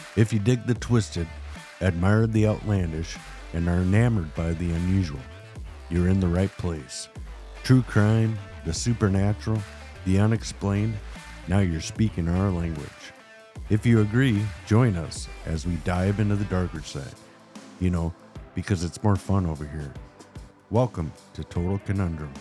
If you dig the twisted, admire the outlandish, and are enamored by the unusual, you're in the right place. True crime, the supernatural, the unexplained, now you're speaking our language. If you agree, join us as we dive into the darker side. You know, because it's more fun over here. Welcome to Total Conundrum.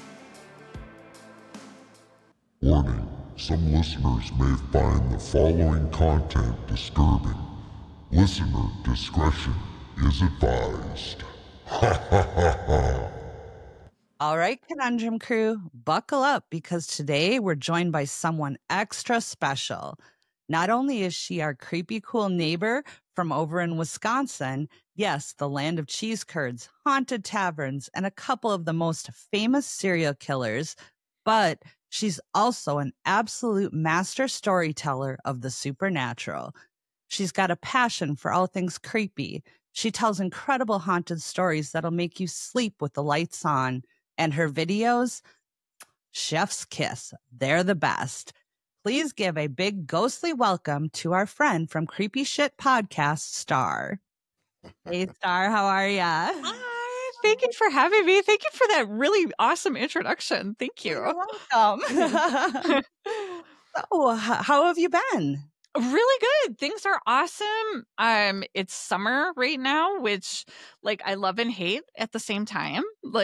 Warning, some listeners may find the following content disturbing. Listener discretion is advised. Ha ha ha ha. All right, Conundrum crew, buckle up because today we're joined by someone extra special. Not only is she our creepy cool neighbor from over in Wisconsin, yes, the land of cheese curds, haunted taverns, and a couple of the most famous serial killers, but she's also an absolute master storyteller of the supernatural. She's got a passion for all things creepy. She tells incredible haunted stories that'll make you sleep with the lights on. And her videos, chef's kiss. They're the best. Please give a big ghostly welcome to our friend from Creepy Shit Podcast, Star. Hey, Star, how are ya? Hi, thank you for having me. Thank you for that really awesome introduction. Thank you. You're welcome. So, how have you been? Really good. Things are awesome. It's summer right now, which I love and hate at the same time.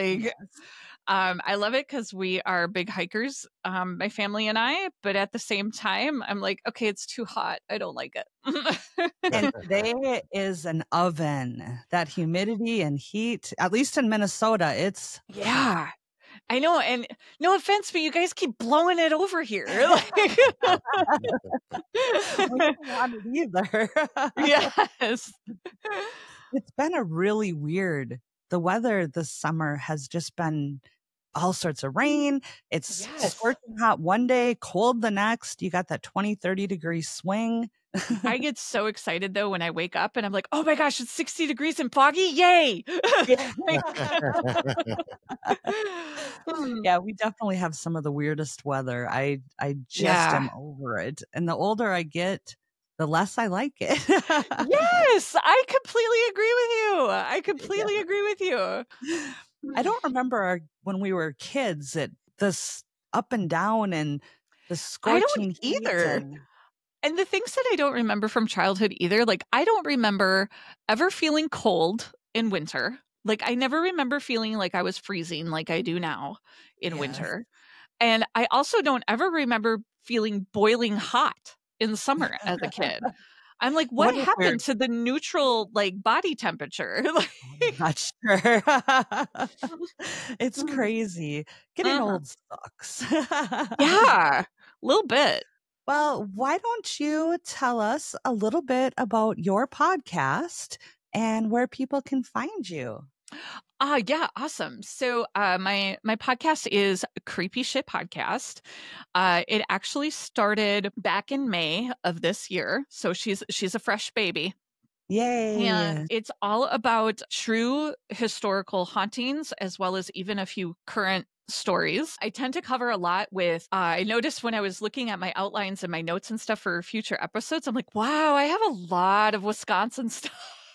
I love it because we are big hikers, my family and I, but at the same time, I'm like, okay, it's too hot. I don't like it. And today is an oven. That humidity and heat, at least in Minnesota, it's Yeah. I know, and no offense, but you guys keep blowing it over here. we don't want it either. Yes. It's been a really weird. The weather this summer has just been all sorts of rain. It's scorching hot one day, cold the next. You got that 20, 30 degree swing. I get so excited though when I wake up and I'm like, oh my gosh, it's 60 degrees and foggy. Yay. Yeah, we definitely have some of the weirdest weather. I just am over it. And the older I get, the less I like it. Yes, I completely agree with you. I don't remember when we were kids, this up and down and the scorching heat either. And the things that I don't remember from childhood either, I don't remember ever feeling cold in winter. I never remember feeling like I was freezing like I do now in winter. And I also don't ever remember feeling boiling hot in summer as a kid. I'm like, what happened to the neutral body temperature? Not sure. It's crazy. Getting old sucks. Yeah, a little bit. Well, why don't you tell us a little bit about your podcast and where people can find you? Yeah, awesome. So my podcast is Creepy Shit Podcast. It actually started back in May of this year. So she's a fresh baby. Yay. And it's all about true historical hauntings as well as even a few current stories. I tend to cover a lot with, I noticed when I was looking at my outlines and my notes and stuff for future episodes, I'm like, wow, I have a lot of Wisconsin stuff.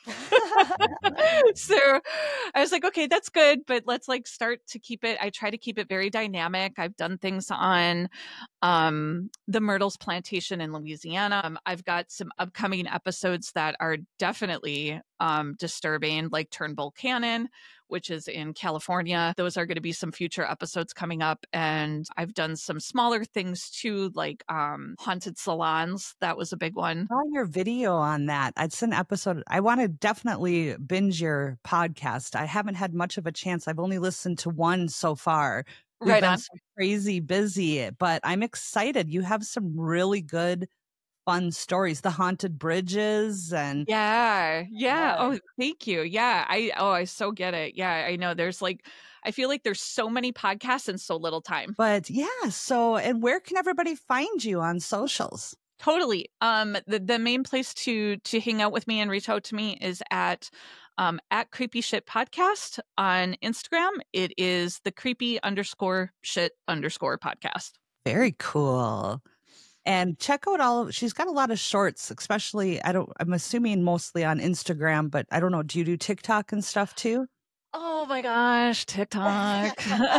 So I was like, okay, that's good, but let's start to keep it. I try to keep it very dynamic. I've done things on the Myrtles Plantation in Louisiana. I've got some upcoming episodes that are definitely disturbing, like Turnbull Canyon, which is in California. Those are going to be some future episodes coming up. And I've done some smaller things too, like haunted salons. That was a big one. I saw your video on that. It's an episode. I want to definitely binge your podcast. I haven't had much of a chance. I've only listened to one so far. We've been so crazy busy, but I'm excited. You have some really good, fun stories. The haunted bridges and yeah. Oh, thank you. Yeah, I so get it. Yeah, I know. There's I feel like there's so many podcasts and so little time. But yeah, so and where can everybody find you on socials? Totally. The main place to hang out with me and reach out to me is at Creepy Shit Podcast on Instagram. It is the creepy_shit_podcast. Very cool. And check out she's got a lot of shorts, especially, I'm assuming mostly on Instagram, but I don't know. Do you do TikTok and stuff too? Oh my gosh, TikTok.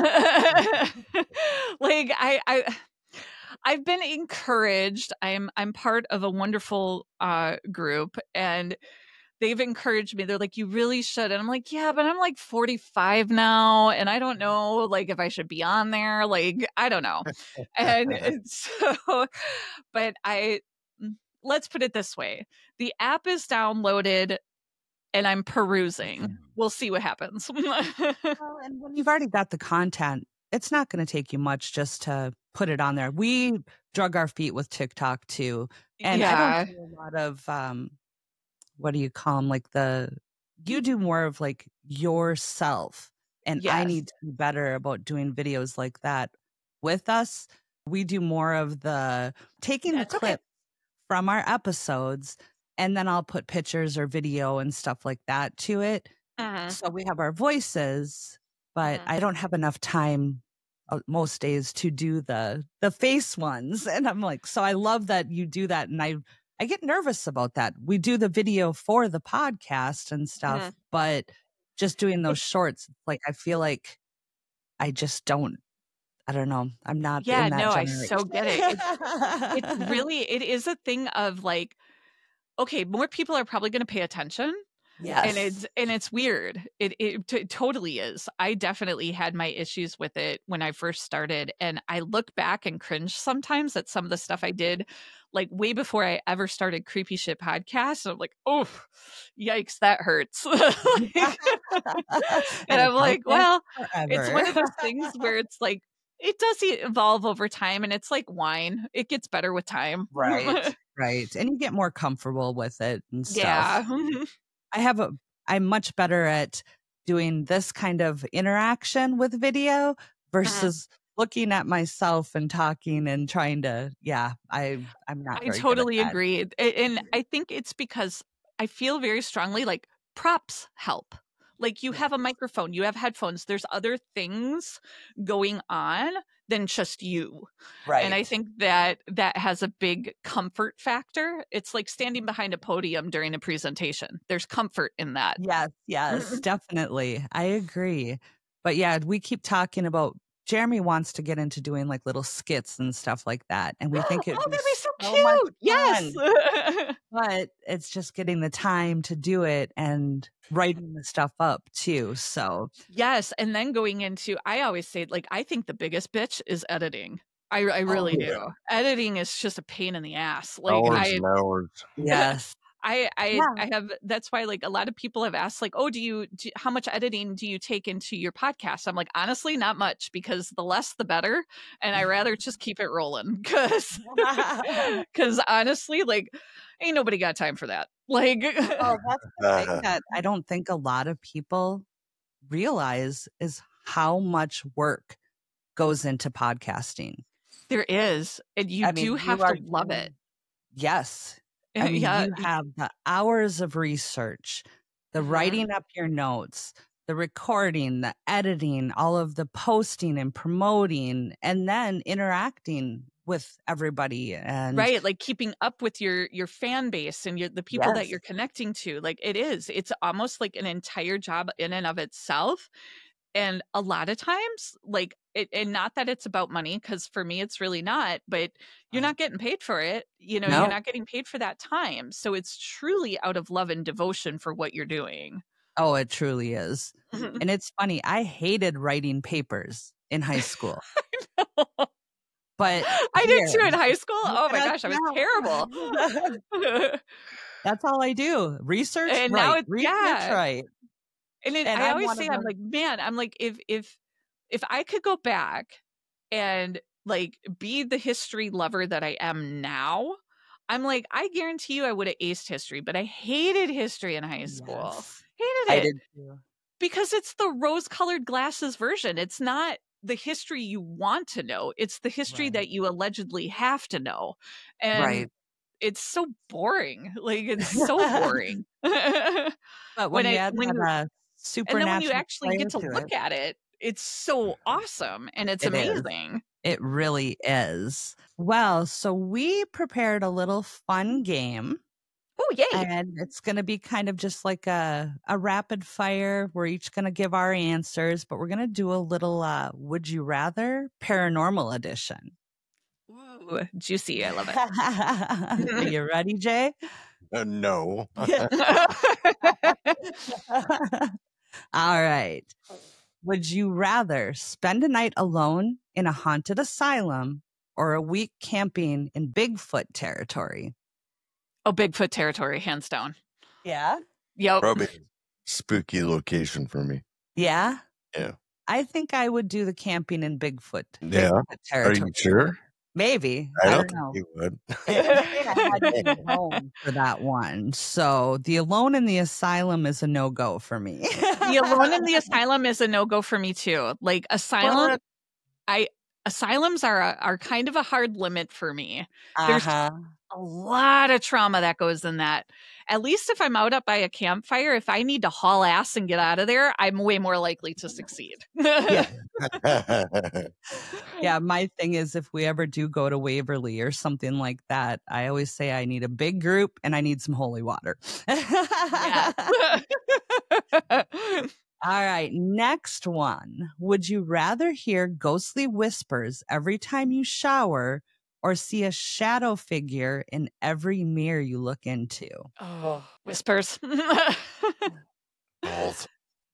Like I've been encouraged. I'm part of a wonderful group, and they've encouraged me. They're like, you really should. And I'm like, yeah, but I'm like 45 now. And I don't know, like, if I should be on there. Like, I don't know. And so, but let's put it this way. The app is downloaded and I'm perusing. We'll see what happens. Well, and when you've already got the content, it's not going to take you much just to put it on there. We drug our feet with TikTok too. And I don't do a lot of, what do you call them? Like you do more of like yourself. And I need to be better about doing videos like that with us. We do more of the taking the clip from our episodes, and then I'll put pictures or video and stuff like that to it. So we have our voices, but I don't have enough time most days to do the face ones. And I'm like, so I love that you do that. And I get nervous about that. We do the video for the podcast and stuff, but just doing those shorts, like, I feel like I just don't, I don't know. I'm not in that I generation. so get it. It's really, it is a thing of like, okay, more people are probably going to pay attention. Yes. And it's weird. It totally is. I definitely had my issues with it when I first started. And I look back and cringe sometimes at some of the stuff I did, like way before I ever started Creepy Shit Podcast. And I'm like, oh, yikes, that hurts. And I'm like, well, it's one of those things where it's like, it does evolve over time, and it's like wine. It gets better with time. Right. Right. And you get more comfortable with it and stuff. Yeah. I'm much better at doing this kind of interaction with video versus looking at myself and talking and trying to, I'm not. I totally agree. And I think it's because I feel very strongly like props help. Like you have a microphone, you have headphones, there's other things going on than just you. Right. And I think that has a big comfort factor. It's like standing behind a podium during a presentation. There's comfort in that. Yes, definitely. I agree. But yeah, we keep talking about, Jeremy wants to get into doing like little skits and stuff like that. And we think it'd be so cute. Yes. But it's just getting the time to do it and writing the stuff up too. So yes. And then going into, I always say, like, I think the biggest bitch is editing. I really do. Editing is just a pain in the ass. Like hours. Yes. I have, that's why like a lot of people have asked like, oh, how much editing do you take into your podcast? I'm like, honestly, not much, because the less the better. And I rather just keep it rolling because honestly, like ain't nobody got time for that. Like, that's the thing that I don't think a lot of people realize is how much work goes into podcasting. There is. And you do have to love it. Yes. I mean, you have the hours of research, the writing up your notes, the recording, the editing, all of the posting and promoting, and then interacting with everybody. And right, like keeping up with your fan base and the people that you're connecting to. Like it's almost like an entire job in and of itself. And a lot of times, like, and not that it's about money, because for me, it's really not, but you're not getting paid for it. You know, you're not getting paid for that time. So it's truly out of love and devotion for what you're doing. Oh, it truly is. And it's funny. I hated writing papers in high school. I know. But I did too in high school. Oh my gosh, I was terrible. That's all I do. Research, and right. Now it's, research, right. And I always say, I'm like, man, I'm like, if I could go back and like be the history lover that I am now, I'm like, I guarantee you I would have aced history, but I hated history in high school. Hated it. I did too. Because it's the rose-colored glasses version. It's not the history you want to know. It's the history that you allegedly have to know. And it's so boring. Like, it's so boring. But when you supernatural, and then when you actually get to look at it, it's so awesome and it's amazing. It really is. Well, so we prepared a little fun game. Oh, yay. And it's going to be kind of just like a rapid fire. We're each going to give our answers, but we're going to do a little Would You Rather Paranormal Edition. Ooh, juicy. I love it. Are you ready, Jay? No. All right. Would you rather spend a night alone in a haunted asylum or a week camping in Bigfoot territory? Oh, Bigfoot territory, hands down. Yeah. Yep. Probably a spooky location for me. Yeah. Yeah. I think I would do the camping in Bigfoot. Yeah. Bigfoot Are territory. you sure? Maybe. I I don't don't know. think you would. I had to be alone for that one. So the alone in the asylum is a no-go for me. The alone in the asylum is a no-go for me too. Like asylums are kind of a hard limit for me. There's a lot of trauma that goes in that. At least if I'm out up by a campfire, if I need to haul ass and get out of there, I'm way more likely to succeed. Yeah. Yeah, my thing is if we ever do go to Waverly or something like that, I always say I need a big group and I need some holy water. Yeah. All right, next one. Would you rather hear ghostly whispers every time you shower or see a shadow figure in every mirror you look into? Oh, whispers. Both.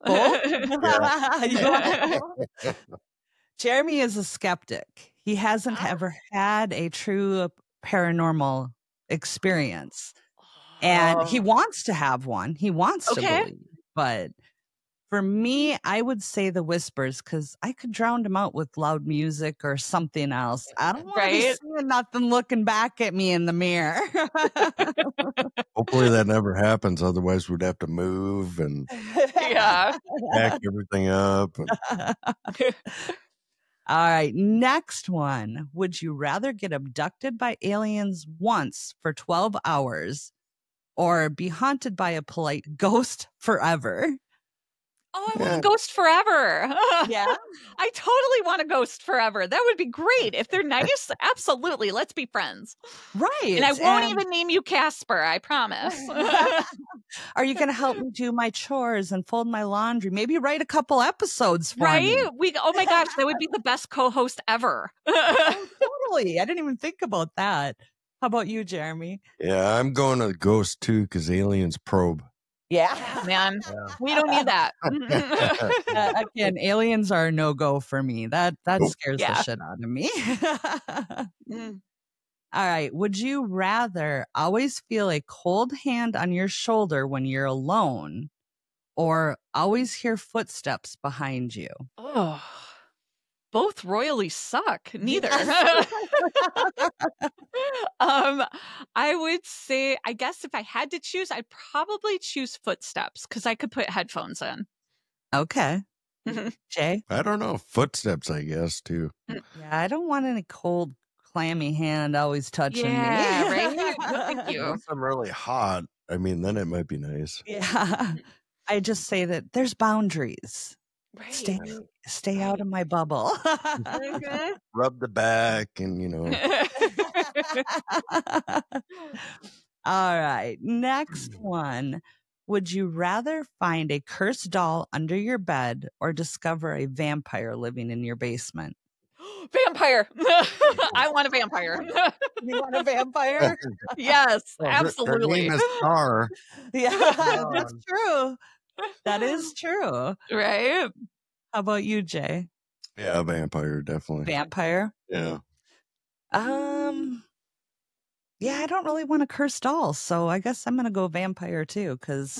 Jeremy is a skeptic. He hasn't ever had a true paranormal experience. And he wants to have one. He wants to believe. But for me, I would say the whispers because I could drown him out with loud music or something else. I don't want to be seeing nothing looking back at me in the mirror. Hopefully that never happens. Otherwise, we'd have to move and Yeah. pack everything up. All right, next one. Would you rather get abducted by aliens once for 12 hours or be haunted by a polite ghost forever? Oh, I want a ghost forever. Yeah. I totally want a ghost forever. That would be great. If they're nice, absolutely. Let's be friends. Right. And I won't even name you Casper, I promise. Are you going to help me do my chores and fold my laundry? Maybe write a couple episodes for me. Oh my gosh, that would be the best co-host ever. Totally. I didn't even think about that. How about you, Jeremy? Yeah, I'm going to ghost too because aliens probe. Yeah, man. We don't need that. Again, aliens are a no-go for me. That scares the shit out of me. All right. Would you rather always feel a cold hand on your shoulder when you're alone or always hear footsteps behind you? Oh, both royally suck. Neither. I would say, I guess if I had to choose, I'd probably choose footsteps because I could put headphones in. Okay. Jay? I don't know. Footsteps, I guess, too. Yeah, I don't want any cold, clammy hand always touching me. Right? No, thank you. Unless I'm really hot, I mean, then it might be nice. Yeah. I just say that there's boundaries. Right. Stay out of my bubble. Rub the back and, All right. Next one. Would you rather find a cursed doll under your bed or discover a vampire living in your basement? Vampire. I want a vampire. You want a vampire? Yes, absolutely. Her name is Star. Yeah, that's true. That is true. Right? How about you, Jay? Yeah, vampire, definitely. Vampire? Yeah. Yeah, I don't really want a cursed doll, so I guess I'm going to go vampire too, because,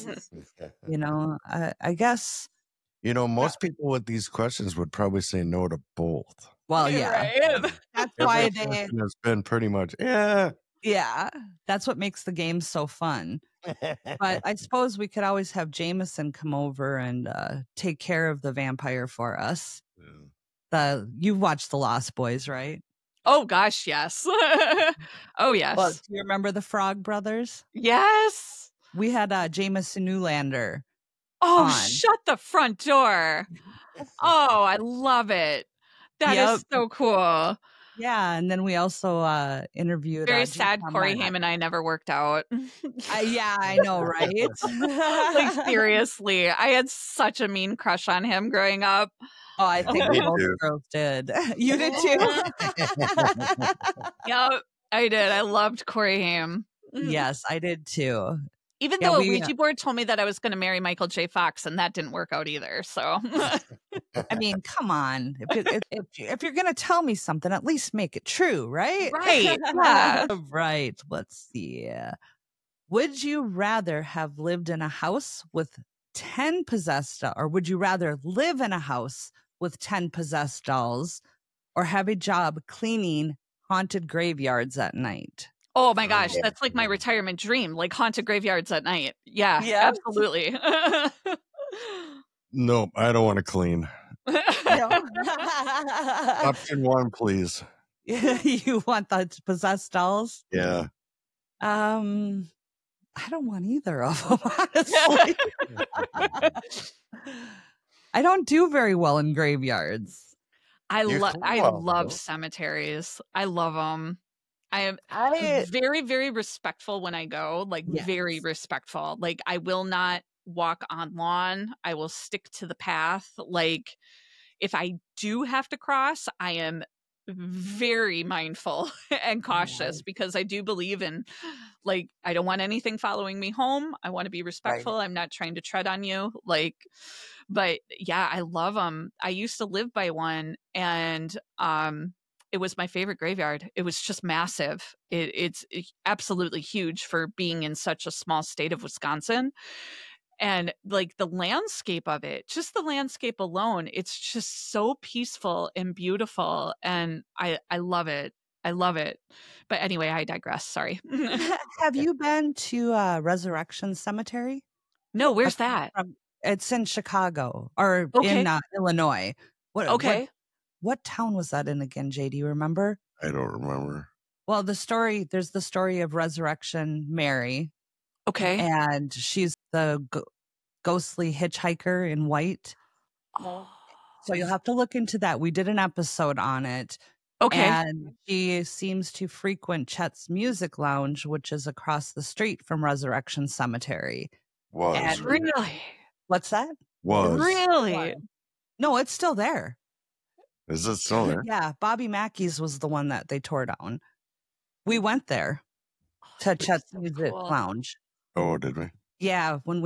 I guess. Most people with these questions would probably say no to both. Well, yeah. Right? That's why has been pretty much, yeah. Yeah, that's what makes the game so fun. But I suppose we could always have Jameson come over and take care of the vampire for us. Yeah. You've watched The Lost Boys, right? Oh, gosh, yes. Oh, yes. Well, do you remember the Frog Brothers? Yes. We had Jameson Newlander. Oh, shut the front door. Oh, I love it. That Yep. is so cool. Yeah, and then we also interviewed Very Jason sad Corey Bennett. Haim and I never worked out. Yeah, I know, right? Like, seriously, I had such a mean crush on him growing up. Oh, I think Me most too. girls did. You did too? Yep, I did. I loved Corey Haim. Yes, I did too. Even Yeah, though a we, Ouija board told me that I was going to marry Michael J. Fox, and that didn't work out either. So, I mean, come on. If you're going to tell me something, at least make it true, right? right. Yeah. Right. Let's see. Would you rather have lived in a house with 10 possessed or would you rather live in a house with 10 possessed dolls or have a job cleaning haunted graveyards at night? Oh my gosh, that's like my retirement dream, like haunted graveyards at night. Yeah, Yep. absolutely. Nope, I don't want to clean. Option 1, please. You want the possessed dolls? Yeah. I don't want either of them, honestly. I don't do very well in graveyards. I You're love cool. cemeteries. I love them. I am I very, very respectful when I go, like very Yes. respectful. Like I will not walk on lawn. I will stick to the path. Like if I do have to cross, I am very mindful and cautious because I do believe in, like, I don't want anything following me home. I want to be respectful. I'm not trying to tread on you. Like, but yeah, I love them. I used to live by one, and it was my favorite graveyard. It was just massive. It's absolutely huge for being in such a small state of Wisconsin. And like the landscape of it, just the landscape alone, it's just so peaceful and beautiful. And I love it. I love it. But anyway, I digress. Sorry. Have you been to Resurrection Cemetery? No, where's that? It's in Chicago or Okay. in Illinois. Okay. What town was that in again, Jay? Do you remember? I don't remember. Well, there's the story of Resurrection Mary, Okay. and she's the ghostly hitchhiker in white. Oh. So you'll have to look into that. We did an episode on it. Okay. And she seems to frequent Chet's Music Lounge, which is across the street from Resurrection Cemetery. Was. And Really? what's that? Was. Really? No, it's still there. Is it still there? Yeah, Bobby Mackey's was the one that they tore down. We went there to Chet's Music Lounge. Oh, did we? Yeah, when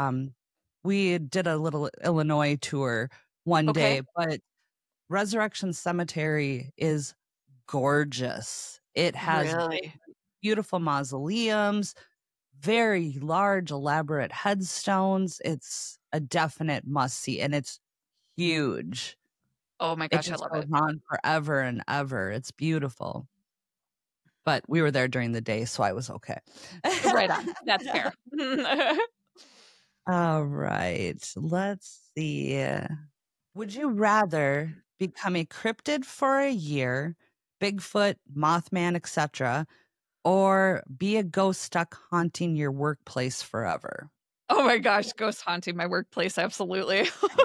we did a little Illinois tour one day, but Resurrection Cemetery is gorgeous. It has beautiful mausoleums, very large, elaborate headstones. It's a definite must-see, and it's huge. Oh my gosh, I love it. It goes on forever and ever. It's beautiful. But we were there during the day, so I was okay. Right on. That's fair. All right. Let's see. Would you rather become a cryptid for a year, Bigfoot, Mothman, etc., or be a ghost stuck haunting your workplace forever? Oh my gosh, ghost haunting my workplace, absolutely.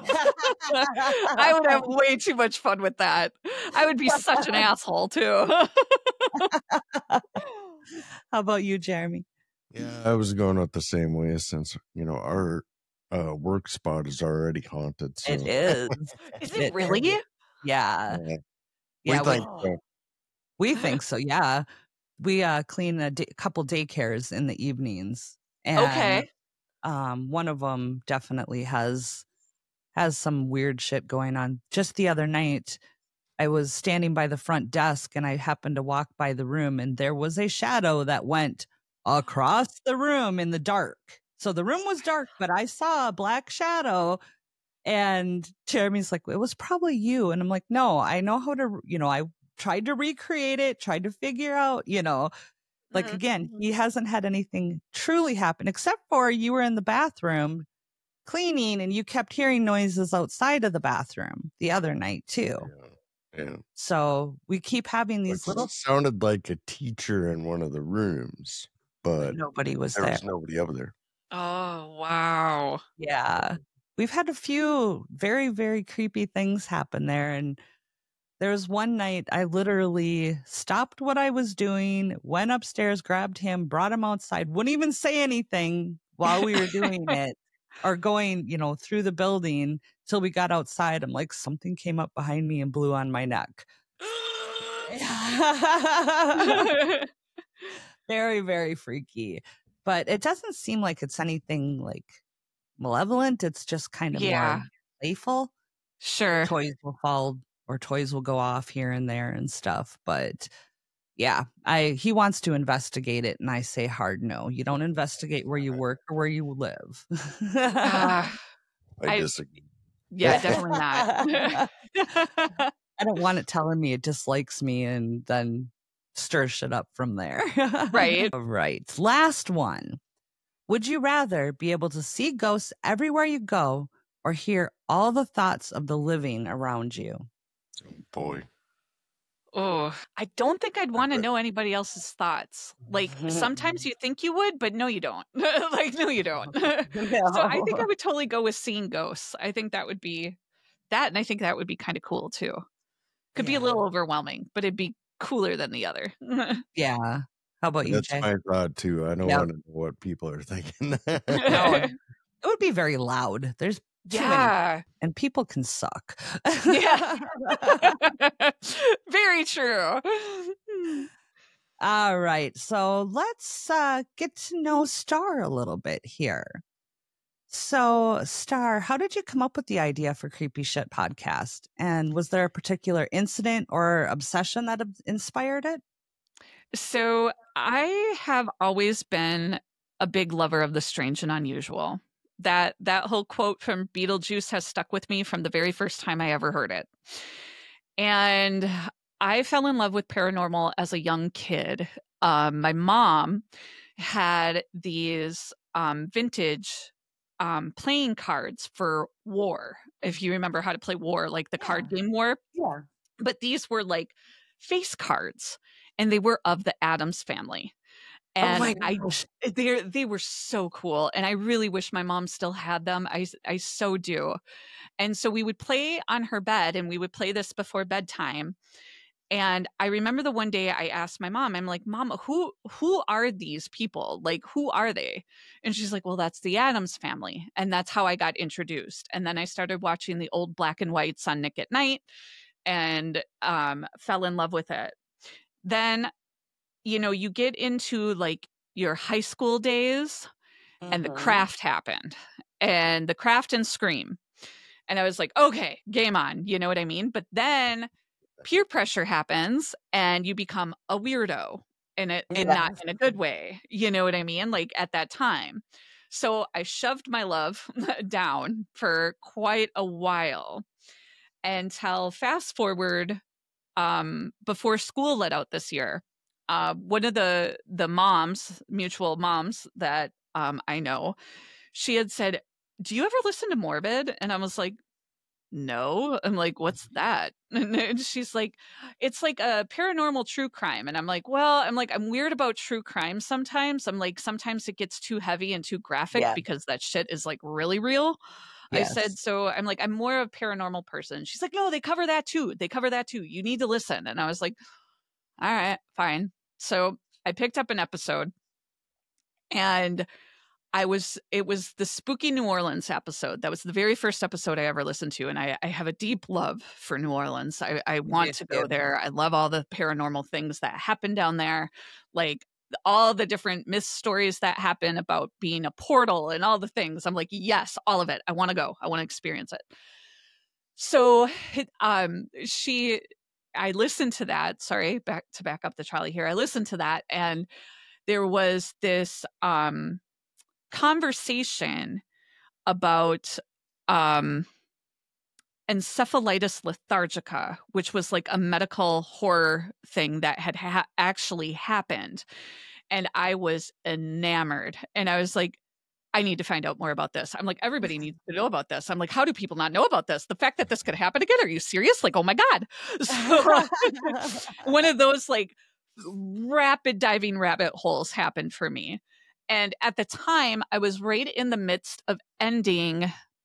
I would have way too much fun with that. I would be such an asshole too. How about you, Jeremy? Yeah, I was going out the same way since, our work spot is already haunted. So. It is. Is it really? Yeah. We think so. We think so, yeah. We clean a couple daycares in the evenings. And one of them definitely has some weird shit going on. Just the other night, I was standing by the front desk and I happened to walk by the room and there was a shadow that went across the room in the dark. So the room was dark, but I saw a black shadow. And Jeremy's like, it was probably you. And I'm like, no, I know how to, I tried to recreate it, tried to figure out, like, again, he hasn't had anything truly happen except for you were in the bathroom cleaning and you kept hearing noises outside of the bathroom the other night too. Yeah. So we keep having these little. It sounded like a teacher in one of the rooms, but nobody was there. There was nobody over there. Oh, wow. Yeah. We've had a few very, very creepy things happen there. And There was one night I literally stopped what I was doing, went upstairs, grabbed him, brought him outside, wouldn't even say anything while we were doing it or going, through the building till we got outside. I'm like, something came up behind me and blew on my neck. Very, very freaky. But it doesn't seem like it's anything like malevolent. It's just kind of more playful. Sure. Toys will fall or toys will go off here and there and stuff. But yeah, he wants to investigate it. And I say hard no. You don't investigate where you work or where you live. I disagree. Yeah, definitely not. I don't want it telling me it dislikes me and then stir shit up from there. Right. Right. Last one. Would you rather be able to see ghosts everywhere you go or hear all the thoughts of the living around you? Boy. Oh, I don't think I'd want to know anybody else's thoughts. Like sometimes you think you would, but no, you don't. Like, no, you don't. So I think I would totally go with seeing ghosts. I think that would be that. And I think that would be kind of cool too. Could be a little overwhelming, but it'd be cooler than the other. Yeah. How about you, That's Jay? my thought too. I don't want to know what people are thinking. No, it would be very loud. There's too many, and people can suck. Yeah. Very true. All right. So let's get to know Star a little bit here. So, Star, how did you come up with the idea for Creepy Shit Podcast? And was there a particular incident or obsession that inspired it? So I have always been a big lover of the strange and unusual. That whole quote from Beetlejuice has stuck with me from the very first time I ever heard it. And I fell in love with paranormal as a young kid. My mom had these vintage playing cards for War, if you remember how to play War, like the card game War. Yeah. But these were like face cards, and they were of the Addams Family. And they were so cool. And I really wish my mom still had them. I so do. And so we would play on her bed, and we would play this before bedtime. And I remember the one day I asked my mom, I'm like, Mom, who are these people? Like, who are they? And she's like, well, that's the Addams Family. And that's how I got introduced. And then I started watching the old black and whites on Nick at Night and fell in love with it. Then, you get into like your high school days and The Craft happened, and The Craft and Scream. And I was like, okay, game on. You know what I mean? But then peer pressure happens and you become a weirdo and not in a good way. You know what I mean? Like at that time. So I shoved my love down for quite a while until fast forward before school let out this year. One of the moms, mutual moms that I know, she had said, do you ever listen to Morbid? And I was like, no. I'm like, what's that? And she's like, it's like a paranormal true crime. And I'm like, I'm weird about true crime sometimes. I'm like, sometimes it gets too heavy and too graphic because that shit is like really real. Yes. I said, so I'm like, I'm more of a paranormal person. She's like, no, they cover that too. You need to listen. And I was like, all right, fine. So I picked up an episode, and it was the Spooky New Orleans episode. That was the very first episode I ever listened to. And I have a deep love for New Orleans. I want to go there. I love all the paranormal things that happen down there. Like all the different myth stories that happen about being a portal and all the things. I'm like, yes, all of it. I want to go. I want to experience it. So I listened to that. Sorry, back up the trolley here. I listened to that, and there was this conversation about encephalitis lethargica, which was like a medical horror thing that had actually happened. And I was enamored. And I was like, I need to find out more about this. I'm like, everybody needs to know about this. I'm like, how do people not know about this? The fact that this could happen again. Are you serious? Like, oh my God. So one of those like rapid diving rabbit holes happened for me. And at the time, I was right in the midst of ending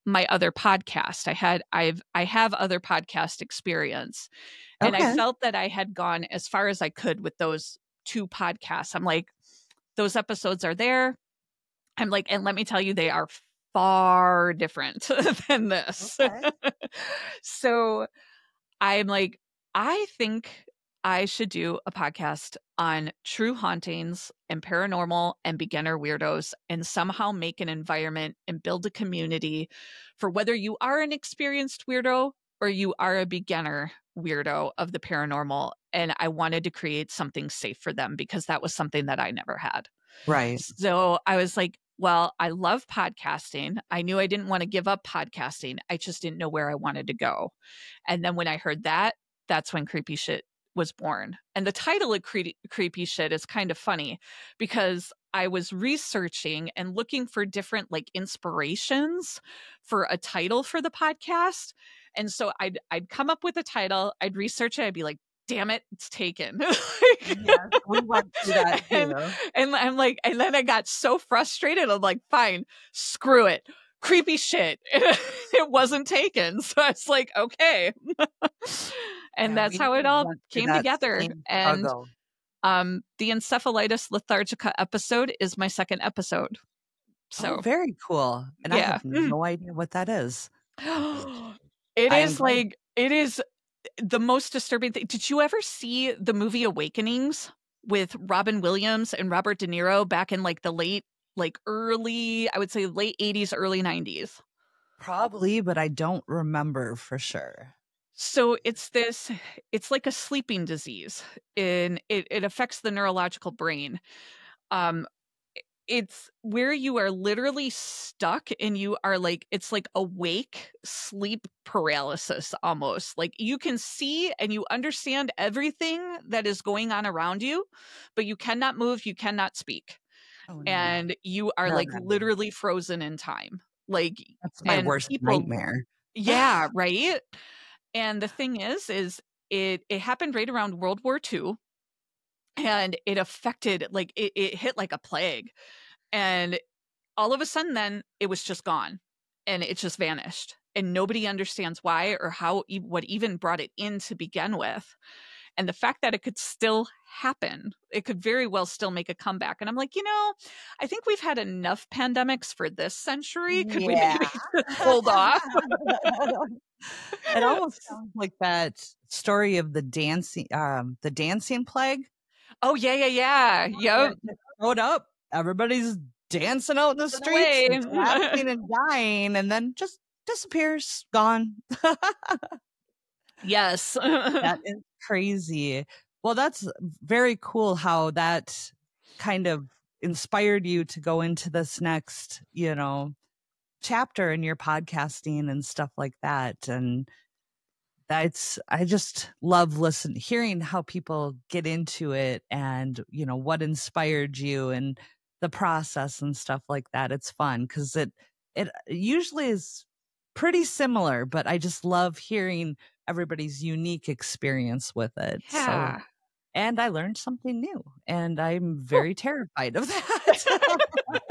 my other podcast. I have other podcast experience. And I felt that I had gone as far as I could with those 2 podcasts. I'm like, those episodes are there. I'm like, and let me tell you, they are far different than this. Okay. So I'm like, I think I should do a podcast on true hauntings and paranormal and beginner weirdos, and somehow make an environment and build a community for whether you are an experienced weirdo or you are a beginner weirdo of the paranormal. And I wanted to create something safe for them because that was something that I never had. Right. So I was like, well, I love podcasting. I knew I didn't want to give up podcasting. I just didn't know where I wanted to go. And then when I heard that, that's when Creepy Shit was born. And the title of Creepy Shit is kind of funny because I was researching and looking for different like inspirations for a title for the podcast. And so I'd come up with a title, I'd research it, I'd be like, damn it, it's taken. Yes, we went through that too. And I'm like, and then I got so frustrated. I'm like, fine, screw it. Creepy Shit. It wasn't taken. So I was like, okay. And that's how it all came together. And the encephalitis lethargica episode is my second episode. So very cool. And I have no idea what that is. It is the most disturbing thing. Did you ever see the movie Awakenings with Robin Williams and Robert De Niro back in like the late 80s, early 90s? Probably, but I don't remember for sure. So it's like a sleeping disease, and it affects the neurological brain. It's where you are literally stuck and you are like, it's like awake sleep paralysis almost. Like you can see and you understand everything that is going on around you, but you cannot move, you cannot speak. Oh, no. And you are literally frozen in time. Like that's my worst nightmare. Yeah, right. And the thing is it happened right around World War II. And it affected, like, it hit like a plague. And all of a sudden, then it was just gone. And it just vanished. And nobody understands why or how, what even brought it in to begin with. And the fact that it could still happen, it could very well still make a comeback. And I'm like, I think we've had enough pandemics for this century. Could we maybe hold off? It almost sounds like that story of the dancing plague. Oh, yeah. Yep. Showed up. Everybody's dancing out in the streets, and laughing and dying, and then just disappears, gone. Yes. That is crazy. Well, that's very cool how that kind of inspired you to go into this next, chapter in your podcasting and stuff like that. And I just love hearing how people get into it and, what inspired you and the process and stuff like that. It's fun because it usually is pretty similar, but I just love hearing everybody's unique experience with it. Yeah. So, and I learned something new and I'm very terrified of that.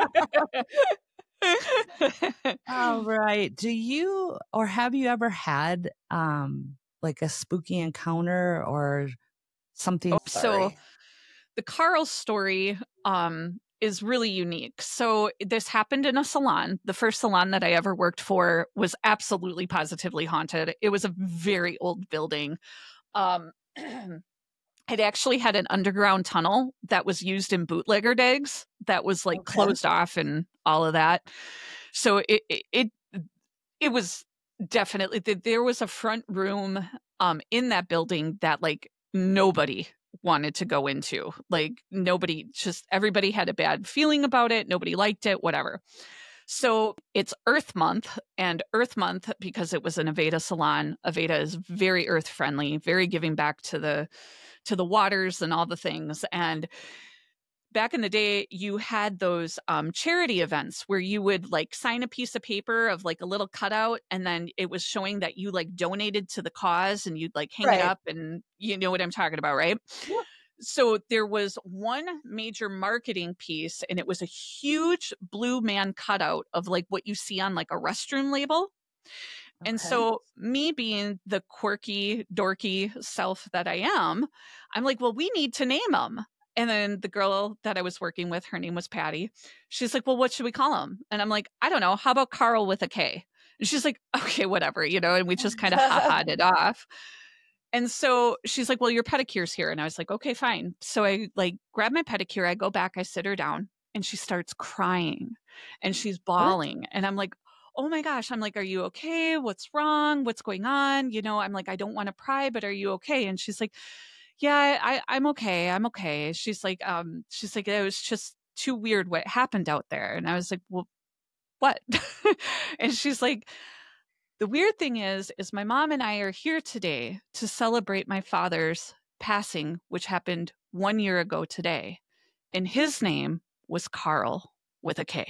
All right. Do you or have you ever had like a spooky encounter or something? So the Carl story is really unique. So this happened in a salon. The first salon that I ever worked for was absolutely positively haunted. It was a very old building. It actually had an underground tunnel that was used in bootlegger digs that was like closed off and all of that. So it was definitely, there was a front room in that building that like nobody wanted to go into. Like everybody had a bad feeling about it. Nobody liked it, whatever. So it's Earth Month, and Earth Month, because it was an Aveda salon, Aveda is very earth friendly, very giving back to the waters and all the things. And back in the day, you had those charity events where you would like sign a piece of paper of like a little cutout, and then it was showing that you like donated to the cause, and you'd like hang it up, and you know what I'm talking about, right? Yeah. So there was one major marketing piece, and it was a huge blue man cutout of like what you see on like a restroom label. And so me being the quirky, dorky self that I am, I'm like, well, we need to name him. And then the girl that I was working with, her name was Patty. She's like, well, what should we call him? And I'm like, I don't know. How about Carl with a K? And she's like, okay, whatever, and we just kind of ha-ha'd it off. And so she's like, well, your pedicure's here. And I was like, okay, fine. So I like grab my pedicure. I go back, I sit her down, and she starts crying and she's bawling. And I'm like, oh my gosh. I'm like, are you okay? What's wrong? What's going on? I'm like, I don't want to pry, but are you okay? And she's like, yeah, I'm okay. I'm okay. She's like, it was just too weird what happened out there. And I was like, well, what? And she's like, the weird thing is my mom and I are here today to celebrate my father's passing, which happened 1 year ago today. And his name was Carl with a K.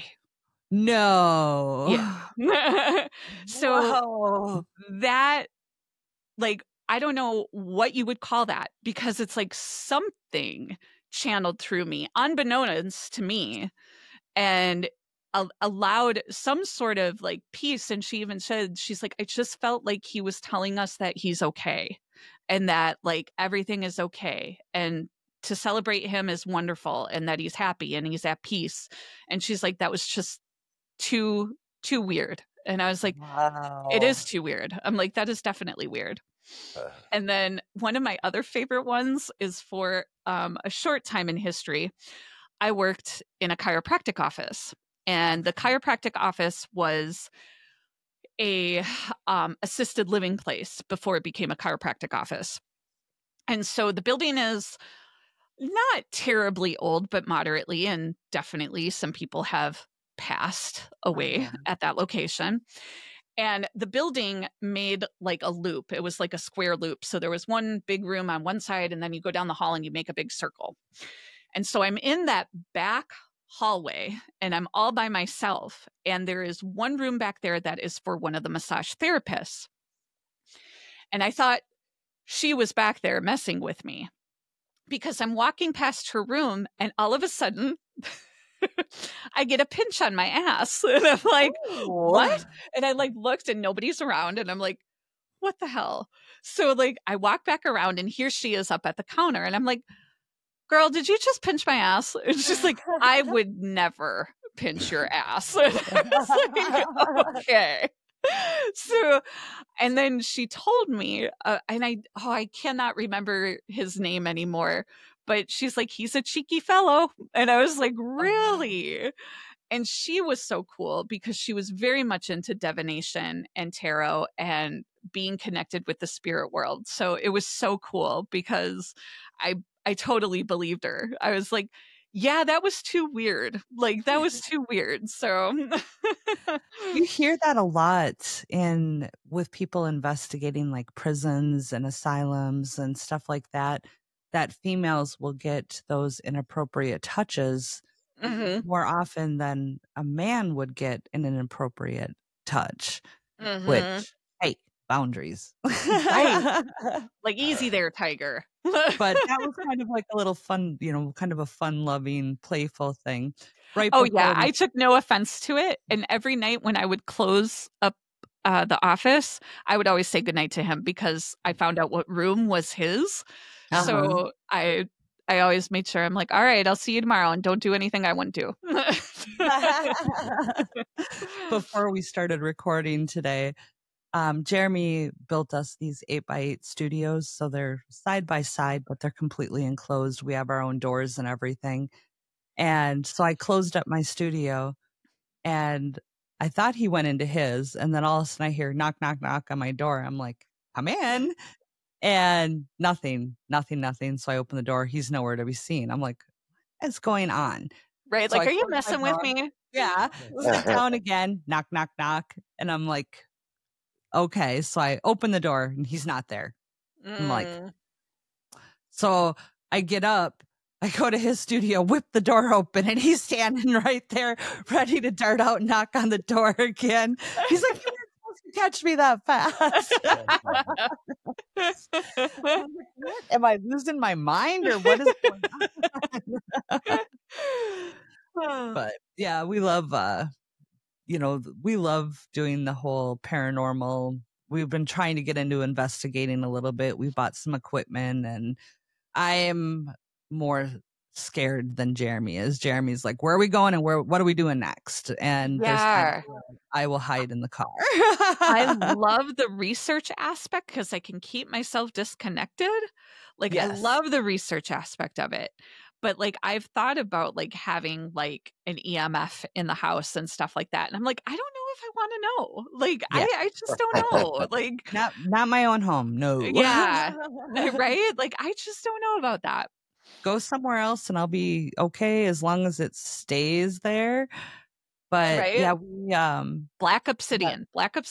No. Yeah. So Whoa. that, like, I don't know what you would call that, because it's like something channeled through me, unbeknownst to me, and allowed some sort of like peace. And she even said, she's like, I just felt like he was telling us that he's okay and that like everything is okay, and to celebrate him is wonderful, and that he's happy and he's at peace. And she's like, that was just too weird. And I was like, wow. It is too weird. I'm like, that is definitely weird. And then one of my other favorite ones is for a short time in history, I worked in a chiropractic office, and the chiropractic office was a assisted living place before it became a chiropractic office. And so the building is not terribly old, but moderately, and definitely some people have passed away at that location. And the building made like a loop. It was like a square loop. So there was one big room on one side, and then you go down the hall and you make a big circle. And so I'm in that back hallway, and I'm all by myself. And there is one room back there that is for one of the massage therapists. And I thought she was back there messing with me, because I'm walking past her room, and all of a sudden I get a pinch on my ass. And I'm like, what? And I like looked, and nobody's around, and I'm like, what the hell? So like I walk back around, and here she is up at the counter, and I'm like, girl, did you just pinch my ass? And she's like, I would never pinch your ass. And I was like, okay. So, and then she told me, and I cannot remember his name anymore, but she's like, he's a cheeky fellow. And I was like, really? And she was so cool, because she was very much into divination and tarot and being connected with the spirit world. So it was so cool, because I totally believed her. I was like, yeah, that was too weird. Like, that was too weird. So you hear that a lot with people investigating like prisons and asylums and stuff like that females will get those inappropriate touches more often than a man would get an inappropriate touch, which, hey, boundaries. Right. Like, easy there, tiger. But that was kind of like a little fun, kind of a fun-loving, playful thing. Right. Oh, yeah. I took no offense to it. And every night when I would close up the office, I would always say goodnight to him, because I found out what room was his. So I always made sure, I'm like, all right, I'll see you tomorrow, and don't do anything I wouldn't do. Before we started recording today, Jeremy built us these 8x8 studios. So they're side by side, but they're completely enclosed. We have our own doors and everything. And so I closed up my studio, and I thought he went into his. And then all of a sudden I hear knock, knock, knock on my door. I'm like, come in. And nothing. So I open the door. He's nowhere to be seen. I'm like, what's going on? Right. So like, are you messing with me? Yeah. Sit down again. Knock, knock, knock. And I'm like, okay. So I open the door, and he's not there. I'm like, so I get up, I go to his studio, whip the door open, and he's standing right there, ready to dart out and knock on the door again. He's like, you weren't supposed to catch me that fast. What? Am I losing my mind or what is going on? But yeah, we love, we love doing the whole paranormal. We've been trying to get into investigating a little bit. We bought some equipment, and I am more scared than Jeremy is. Jeremy's like, where are we going and what are we doing next? And there's times where I will hide in the car. I love the research aspect because I can keep myself disconnected. Like, Yes. I love the research aspect of it. But like, I've thought about like having like an EMF in the house and stuff like that. And I'm like, I don't know if I want to know. Like, Yeah. I just don't know. Like, not my own home. No. yeah. Right? Like, I just don't know about that. Go somewhere else and I'll be okay as long as it stays there. But Right? yeah, we Black obsidian.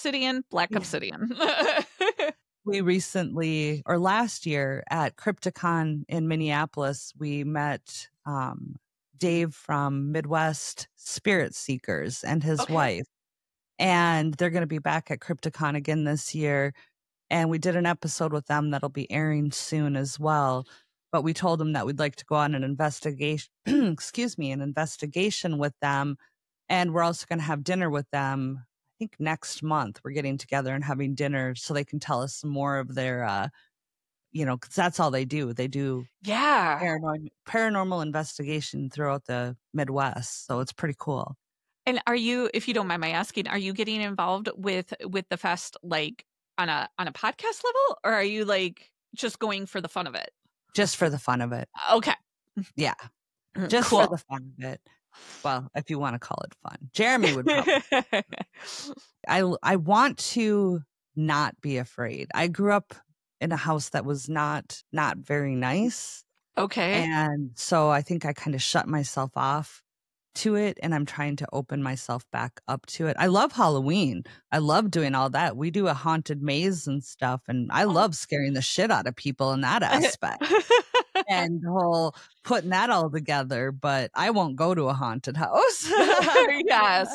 we recently, or last year at Crypticon in Minneapolis, we met Dave from Midwest Spirit Seekers and his wife. And they're going to be back at Crypticon again this year. And we did an episode with them that'll be airing soon as well. But we told them that we'd like to go on an investigation, an investigation with them. And we're also going to have dinner with them. I think next month we're getting together and having dinner so they can tell us some more of their, because that's all they do. They do paranormal investigation throughout the Midwest. So it's pretty cool. And are you, if you don't mind my asking, are you getting involved with the fest like on a podcast level, or are you like just going for the fun of it? Just for the fun of it. Okay. Yeah. Just for the fun of it. Well, if you want to call it fun. Jeremy would probably. I want to not be afraid. I grew up in a house that was not very nice. Okay. And so I think I kind of shut myself off to it, and I'm trying to open myself back up to it. I love Halloween. I love doing all that. We do a haunted maze and stuff, and I love scaring the shit out of people in that aspect. And the whole putting that all together, but I won't go to a haunted house. Yes.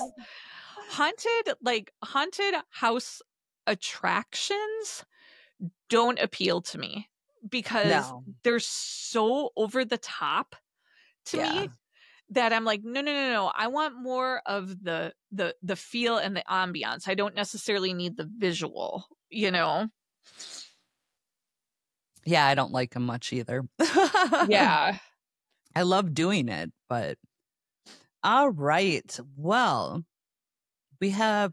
Haunted house attractions don't appeal to me because they're so over the top to me that I'm like, no. I want more of the feel and the ambiance. I don't necessarily need the visual, Yeah, I don't like them much either. Yeah. I love doing it, but all right. Well, we have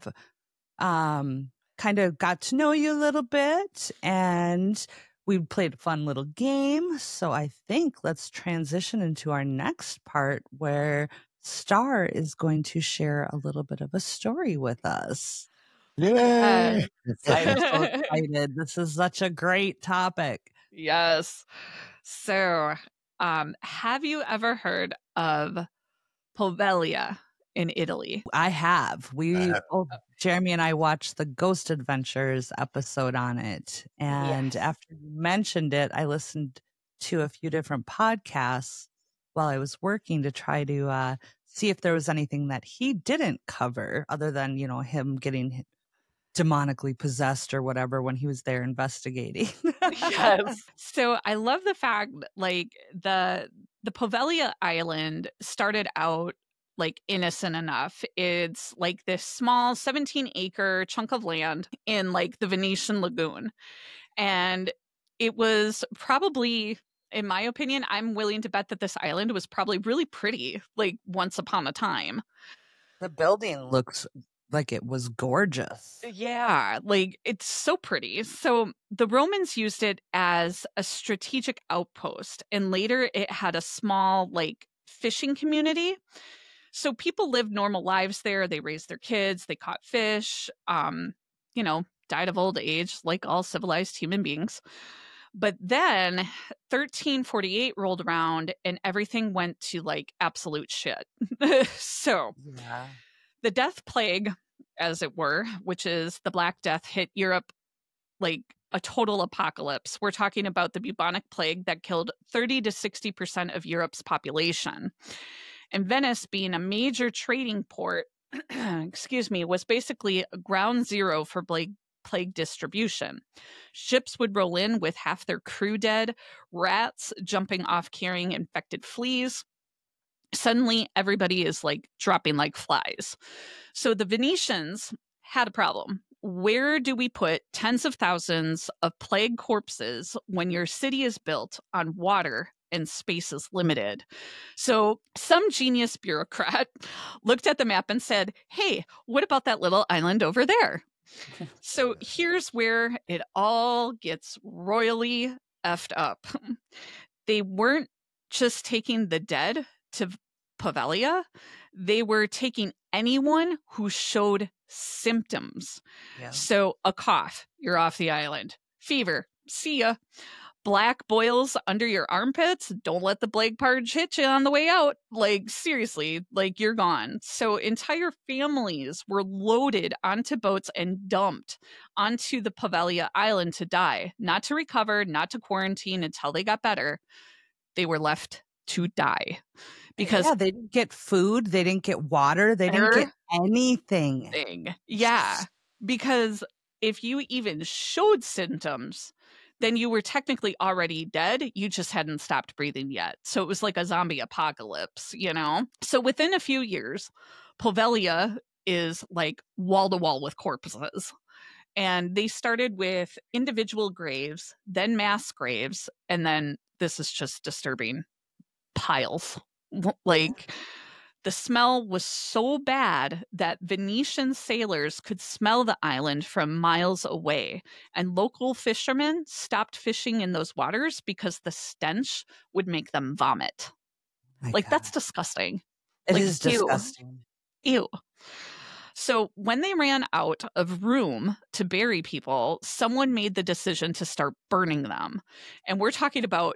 kind of got to know you a little bit, and we played a fun little game. So I think let's transition into our next part where Star is going to share a little bit of a story with us. Yay! I'm so excited. This is such a great topic. Yes. So, have you ever heard of Poveglia in Italy? I have. Jeremy and I watched the Ghost Adventures episode on it. And after you mentioned it, I listened to a few different podcasts while I was working to try to see if there was anything that he didn't cover other than, him getting demonically possessed or whatever when he was there investigating. Yes. So I love the fact like the Poveglia Island started out like innocent enough. It's like this small 17-acre chunk of land in like the Venetian Lagoon. And it was probably, in my opinion, I'm willing to bet that this island was probably really pretty like once upon a time. The building looks like it was gorgeous. Yeah, like it's so pretty. So the Romans used it as a strategic outpost, and later it had a small like fishing community. So people lived normal lives there. They raised their kids, they caught fish, died of old age like all civilized human beings. But then 1348 rolled around and everything went to like absolute shit. So the death plague, as it were, which is the Black Death, hit Europe like a total apocalypse. We're talking about the bubonic plague that killed 30 to 60% of Europe's population. And Venice, being a major trading port, was basically a ground zero for plague distribution. Ships would roll in with half their crew dead, rats jumping off carrying infected fleas. Suddenly, everybody is like dropping like flies. So the Venetians had a problem. Where do we put tens of thousands of plague corpses when your city is built on water and space is limited? So some genius bureaucrat looked at the map and said, hey, what about that little island over there? So here's where it all gets royally effed up. They weren't just taking the dead to Poveglia, they were taking anyone who showed symptoms. Yeah. So a cough, you're off the island. Fever, see ya. Black boils under your armpits, don't let the plague purge hit you on the way out. Like, seriously, like, you're gone. So entire families were loaded onto boats and dumped onto the Poveglia island to die, not to recover, not to quarantine until they got better. They were left to die. Because they didn't get food, they didn't get water, they didn't get anything. Yeah, because if you even showed symptoms, then you were technically already dead. You just hadn't stopped breathing yet. So it was like a zombie apocalypse, you know? So within a few years, Poveglia is like wall to wall with corpses. And they started with individual graves, then mass graves, and then this is just disturbing, piles. Like, the smell was so bad that Venetian sailors could smell the island from miles away, and local fishermen stopped fishing in those waters because the stench would make them vomit. That's disgusting. It is disgusting. Ew. So when they ran out of room to bury people, someone made the decision to start burning them. And we're talking about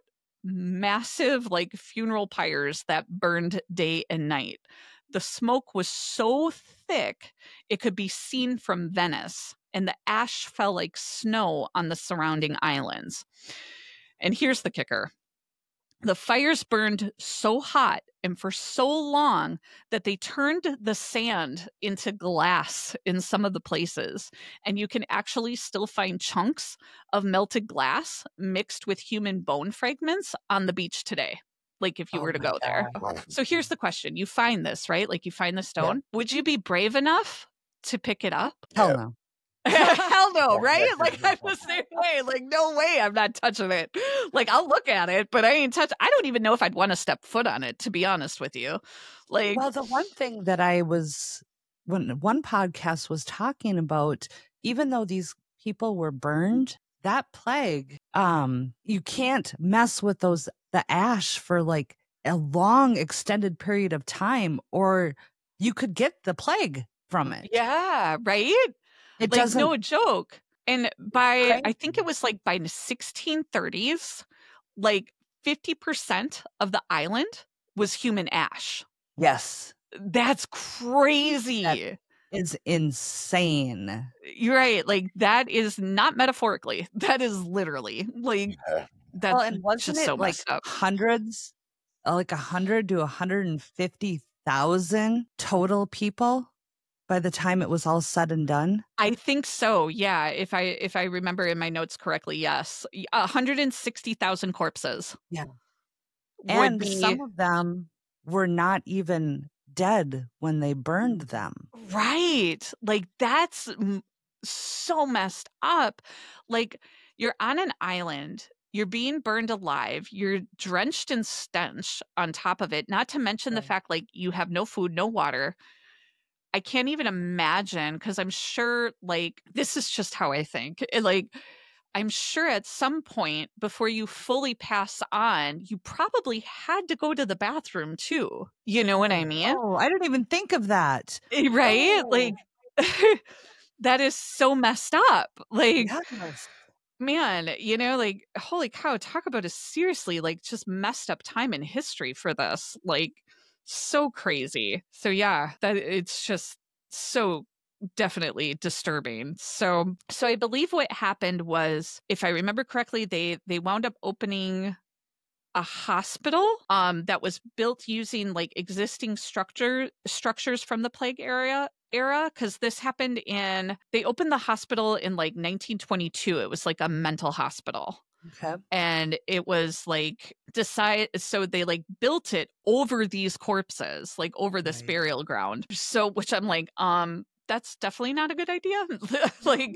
massive like funeral pyres that burned day and night. The smoke was so thick it could be seen from Venice, and the ash fell like snow on the surrounding islands. And here's the kicker. The fires burned so hot and for so long that they turned the sand into glass in some of the places. And you can actually still find chunks of melted glass mixed with human bone fragments on the beach today. Like if you were to go there. So here's the question. You find this, right? Like you find the stone. Yeah. Would you be brave enough to pick it up? Hell no. Hell no, right? Like I'm the same way. Like no way I'm not touching it. Like I'll look at it, but I ain't touch. I don't even know if I'd want to step foot on it, to be honest with you. Like, well, the one thing that when one podcast was talking about, even though these people were burned, that plague, you can't mess with the ash for like a long extended period of time, or you could get the plague from it. Yeah, right. It like, doesn't, no joke. And I think it was like by the 1630s, like 50% of the island was human ash. Yes. That's crazy. That is insane. You're right. Like that is not metaphorically. That is literally like that's and wasn't just it so like messed up. Hundreds, like 100 to 150,000 total people by the time it was all said and done? I think so. Yeah. If I remember in my notes correctly, yes. 160,000 corpses. Yeah. And some of them were not even dead when they burned them. Right. Like that's so messed up. Like you're on an island, you're being burned alive, you're drenched in stench on top of it, not to mention the fact like you have no food, no water. I can't even imagine, because I'm sure like this is just how I think. Like I'm sure at some point before you fully pass on, you probably had to go to the bathroom too. You know what I mean? Oh, I didn't even think of that. Right? Oh. Like that is so messed up. Like yes. Man, you know, like holy cow, talk about a seriously like just messed up time in history for this. Like so crazy. So yeah, that it's just so definitely disturbing. So I believe what happened was, if I remember correctly, they wound up opening a hospital that was built using like existing structures from the plague area era, because this happened they opened the hospital in like 1922. It was like a mental hospital. Okay. And it was like so they like built it over these corpses, like over this Right. burial ground. So, which I'm like, that's definitely not a good idea. like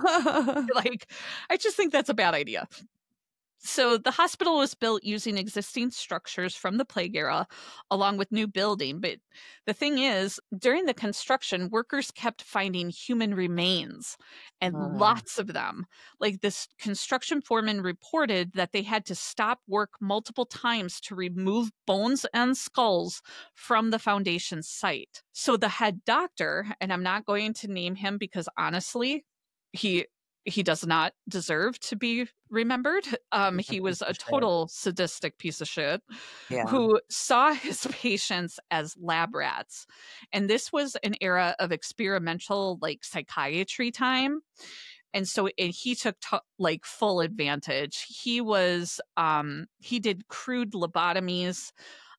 I just think that's a bad idea. So the hospital was built using existing structures from the plague era, along with new building. But the thing is, during the construction, workers kept finding human remains, and lots of them. Like, this construction foreman reported that they had to stop work multiple times to remove bones and skulls from the foundation site. So the head doctor, and I'm not going to name him because honestly, he does not deserve to be remembered. He was a total sadistic piece of shit who saw his patients as lab rats. And this was an era of experimental like psychiatry time. And so he took like full advantage. He did crude lobotomies.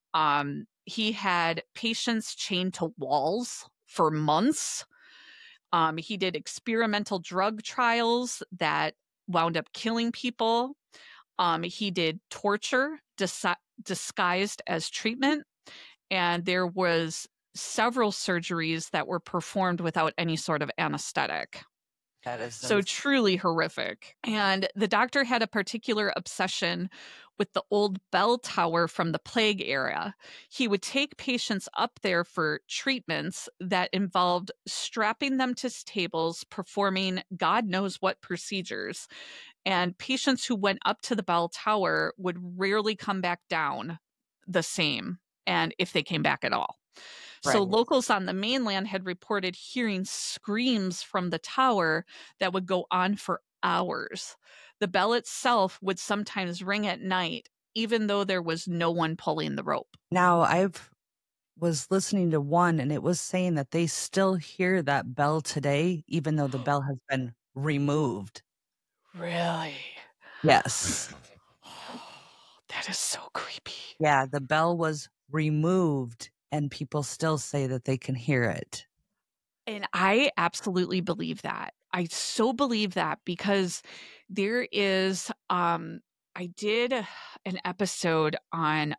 He had patients chained to walls for months. He did experimental drug trials that wound up killing people. He did torture disguised as treatment. And there was several surgeries that were performed without any sort of anesthetic. That is so truly horrific. And the doctor had a particular obsession with the old bell tower from the plague era. He would take patients up there for treatments that involved strapping them to tables, performing God knows what procedures. And patients who went up to the bell tower would rarely come back down the same, and if they came back at all. So locals on the mainland had reported hearing screams from the tower that would go on for hours. The bell itself would sometimes ring at night, even though there was no one pulling the rope. Now, was listening to one, and it was saying that they still hear that bell today, even though the bell has been removed. Really? Yes. That is so creepy. Yeah, the bell was removed, and people still say that they can hear it. And I absolutely believe that. I so believe that because there is, I did an episode on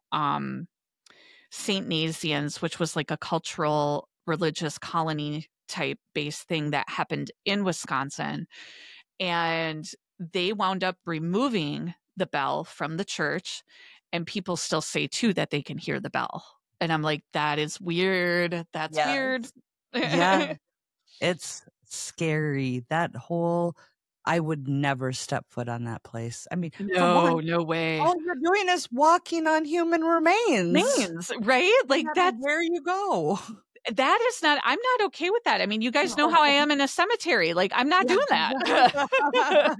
St. Nazianz, which was like a cultural religious colony type based thing that happened in Wisconsin. And they wound up removing the bell from the church, and people still say too that they can hear the bell. And I'm like, that is weird. That's weird. Yeah. It's scary. I would never step foot on that place. I mean, no way. All you're doing is walking on human remains. Right? Like that. Where you go. That is not, I'm not okay with that. I mean, you guys know how I am in a cemetery. Like, I'm not doing that.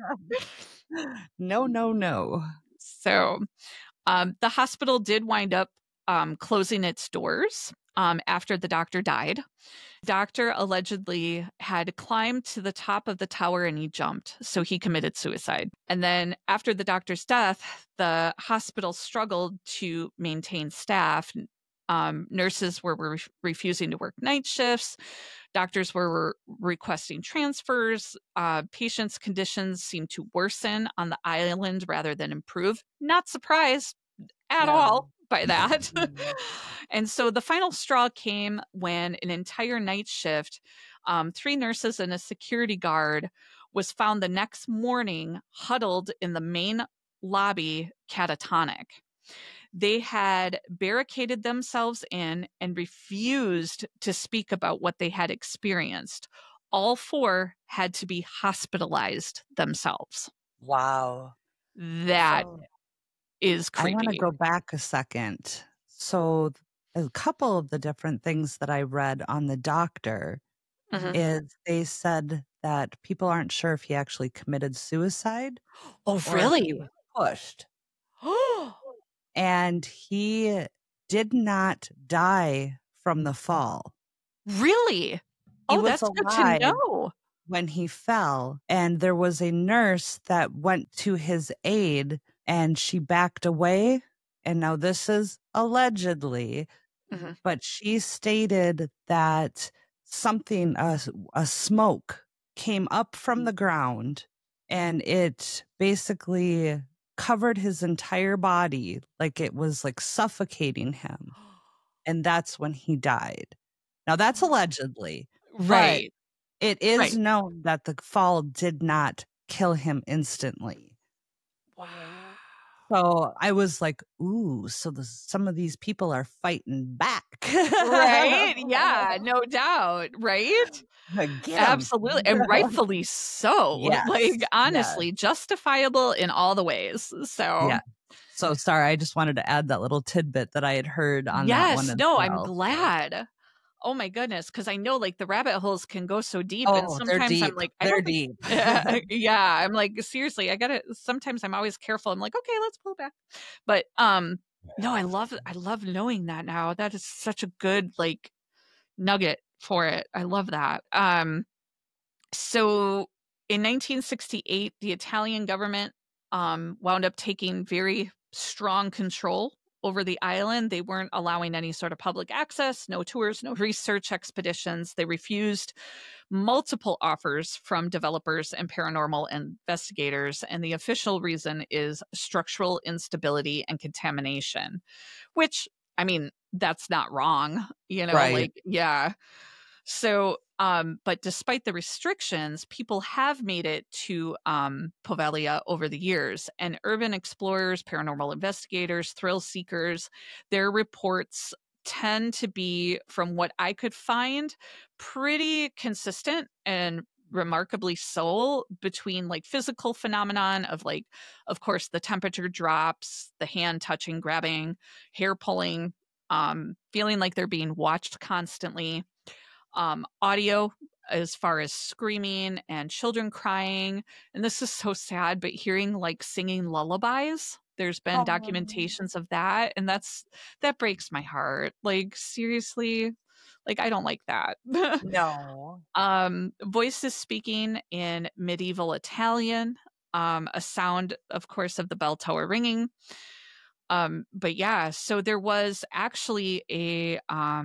No. So, the hospital did wind up closing its doors after the doctor died. Doctor allegedly had climbed to the top of the tower and he jumped, so he committed suicide. And then after the doctor's death, the hospital struggled to maintain staff. Nurses were refusing to work night shifts. Doctors were requesting transfers. Patients' conditions seemed to worsen on the island rather than improve. Not surprised at all by that. And so the final straw came when an entire night shift, 3 nurses and a security guard, was found the next morning huddled in the main lobby catatonic. They had barricaded themselves in and refused to speak about what they had experienced. All 4 had to be hospitalized themselves. Wow. That is creepy. I want to go back a second. So a couple of the different things that I read on the doctor is they said that people aren't sure if he actually committed suicide. Oh, really? Or if he was pushed. And he did not die from the fall. Really? That's good to know. When he fell, and there was a nurse that went to his aid and she backed away. And now this is allegedly, but she stated that something, a smoke came up from the ground, and it basically covered his entire body, like it was like suffocating him. And that's when he died. Now that's allegedly, but Right. it is Right. known that the fall did not kill him instantly. Wow. So I was like, ooh, so some of these people are fighting back. Right? Yeah, no doubt. Right? Get 'em. Absolutely. And rightfully so. Yes. Like, Yes. honestly, justifiable in all the ways. So, Yeah. So sorry, I just wanted to add that little tidbit that I had heard on that one yes, as no, I'm well. glad. Oh my goodness, because I know like the rabbit holes can go so deep, and Oh, they're sometimes I'm deep. like, I They're don't think, deep. yeah, I'm like, seriously, I gotta. Sometimes I'm always careful. I'm like, okay, let's pull back. But no, I love knowing that now. That is such a good like nugget for it. I love that. So in 1968, the Italian government wound up taking very strong control over the island. They weren't allowing any sort of public access, no tours, no research expeditions. They refused multiple offers from developers and paranormal investigators. And the official reason is structural instability and contamination, which, I mean, that's not wrong, Right. like, yeah. So, but despite the restrictions, people have made it to Poveglia over the years, and urban explorers, paranormal investigators, thrill seekers, their reports tend to be, from what I could find, pretty consistent and remarkably so, between like physical phenomenon of like, of course, the temperature drops, the hand touching, grabbing, hair pulling, feeling like they're being watched constantly, audio as far as screaming and children crying. And this is so sad, but hearing like singing lullabies. There's been documentations of that, and that breaks my heart. Like, seriously, like, I don't like that. No. Voices speaking in medieval Italian, a sound, of course, of the bell tower ringing. But yeah, so there was actually a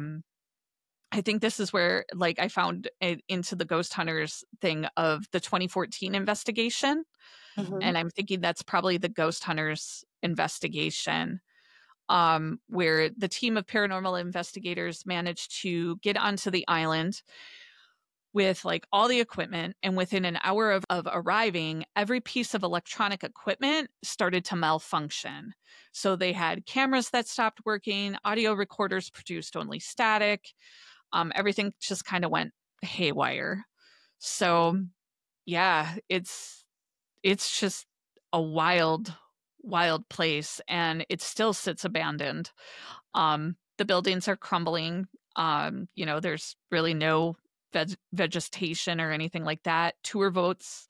I think this is where like I found it into the ghost hunters thing of the 2014 investigation. Mhm. And I'm thinking that's probably the ghost hunters investigation, where the team of paranormal investigators managed to get onto the island with like all the equipment. And within an hour of arriving, every piece of electronic equipment started to malfunction. So they had cameras that stopped working, audio recorders produced only static. Everything just kind of went haywire. So yeah, it's just a wild place, and it still sits abandoned. The buildings are crumbling. There's really no vegetation or anything like that. Tour boats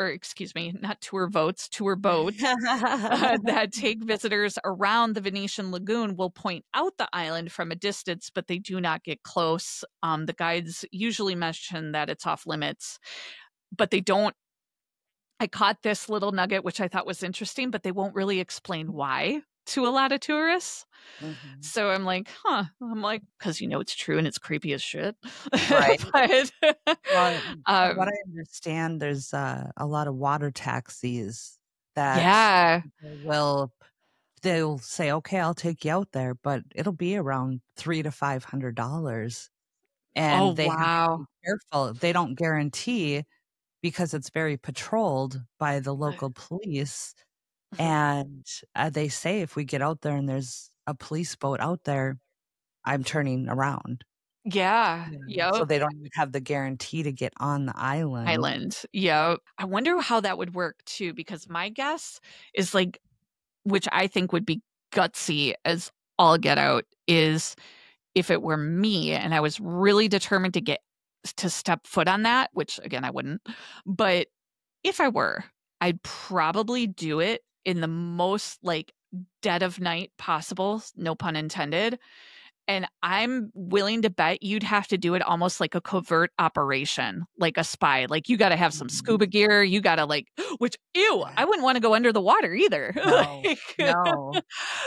that take visitors around the Venetian lagoon will point out the island from a distance, but they do not get close. The guides usually mention that it's off limits, but they don't. I caught this little nugget, which I thought was interesting, but they won't really explain why to a lot of tourists. Mhm. So I'm like, because it's true and it's creepy as shit. Right. But Well, from what I understand, there's a lot of water taxis that yeah. they'll say, okay, I'll take you out there, but it'll be around $300 to $500. And Oh, they have to wow. be careful. They don't guarantee, because it's very patrolled by the local police. And they say if we get out there and there's a police boat out there, I'm turning around. Yeah. So Yep. they don't even have the guarantee to get on the island. Yeah. I wonder how that would work too, because my guess is like, which I think would be gutsy as all get out, is if it were me and I was really determined to step foot on that, which again, I wouldn't, but if I were, I'd probably do it in the most like dead of night possible, no pun intended. And I'm willing to bet you'd have to do it almost like a covert operation, like a spy. Like, you got to have some scuba gear. You got to which, ew, I wouldn't want to go under the water either. No, no.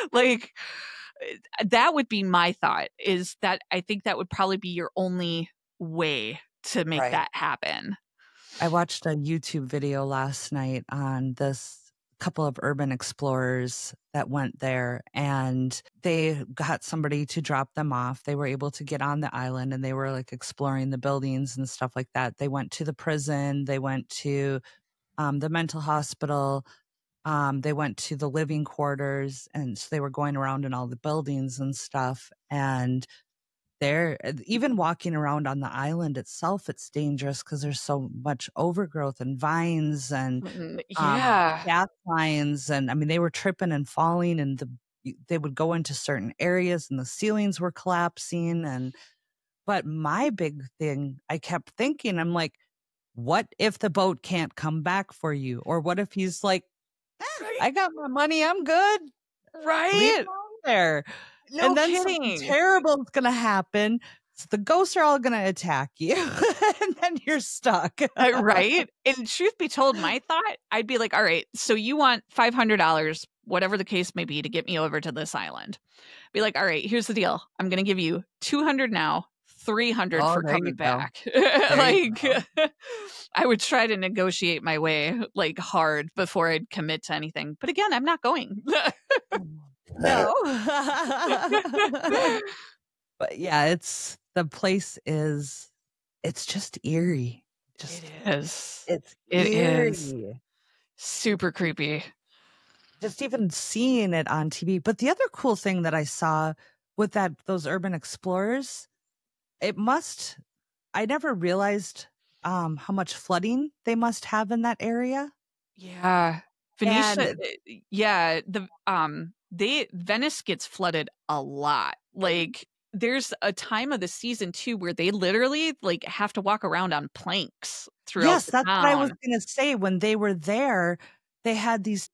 That would be my thought, is that I think that would probably be your only way to make Right. that happen. I watched a YouTube video last night on this couple of urban explorers that went there, and they got somebody to drop them off. They were able to get on the island, and they were like exploring the buildings and stuff like that. They went to the prison. They went to the mental hospital. They went to the living quarters, and so they were going around in all the buildings and stuff. And they're even walking around on the island itself, it's dangerous because there's so much overgrowth and vines and Yeah. gas lines. And I mean, they were tripping and falling, and they would go into certain areas and the ceilings were collapsing. But my big thing, I kept thinking, I'm like, what if the boat can't come back for you? Or what if he's like, I got my money, I'm good. Leave Right? it on there. No and then kidding. something terrible is going to happen. So the ghosts are all going to attack you, and then you're stuck. Right? And truth be told, my thought, I'd be like, all right, so you want $500, whatever the case may be, to get me over to this island. Be like, all right, here's the deal. I'm going to give you $200 now, $300 Oh, for there you coming go. back. There you Like, I would try to negotiate my way like hard before I'd commit to anything. But again, I'm not going. No. But yeah, the place is, it's just eerie. Just, It is. it's It eerie. is. Super creepy. Just even seeing it on TV. But the other cool thing that I saw with those urban explorers, I never realized how much flooding they must have in that area. Yeah. Venetia, And yeah, Venice gets flooded a lot. Like, there's a time of the season too where they literally like have to walk around on planks throughout yes, the that's what I was town. going to say. When they were there, they had these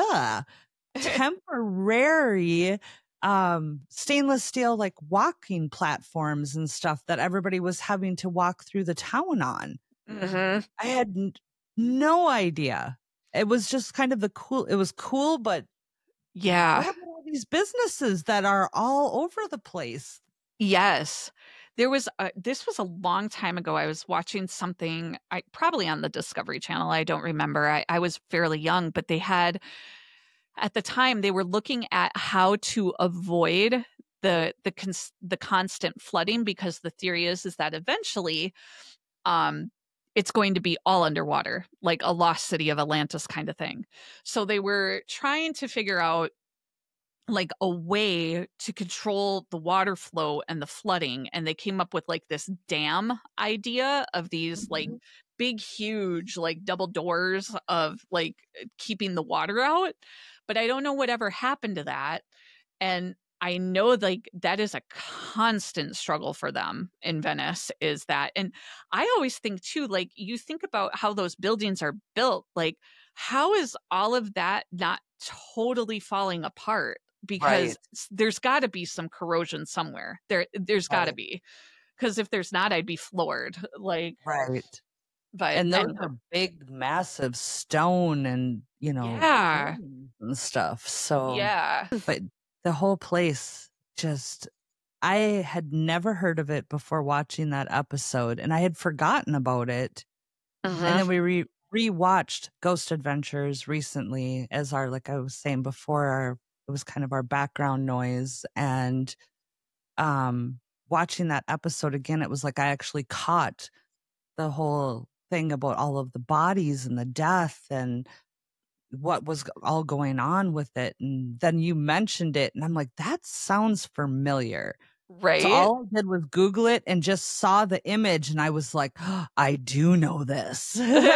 temporary stainless steel like walking platforms and stuff that everybody was having to walk through the town on. Mm-hmm. I had no idea. It was just kind of it was cool, but Yeah. what about all these businesses that are all over the place? Yes. This was a long time ago. I was watching something, probably on the Discovery Channel. I don't remember. I was fairly young, but they had, at the time, they were looking at how to avoid the constant flooding, because the theory is that eventually it's going to be all underwater, like a lost city of Atlantis kind of thing. So they were trying to figure out like a way to control the water flow and the flooding, and they came up with like this dam idea of these like big huge like double doors of like keeping the water out. But I don't know whatever happened to that, and I know like that is a constant struggle for them in Venice, is that. And I always think too, like, you think about how those buildings are built, like how is all of that not totally falling apart? Because there's got to be some corrosion somewhere. There's got to be, because if there's not, I'd be floored. Like, right. But And those are big, massive stone and yeah, and stuff. So yeah, but the whole place just, I had never heard of it before watching that episode, and I had forgotten about it. And then we rewatched Ghost Adventures recently as our, like I was saying before, it was kind of our background noise. And watching that episode again, it was like I actually caught the whole thing about all of the bodies and the death and what was all going on with it. And then you mentioned it, and I'm like, that sounds familiar. right. So all I did was Google it and just saw the image, and I was like, oh, I do know this.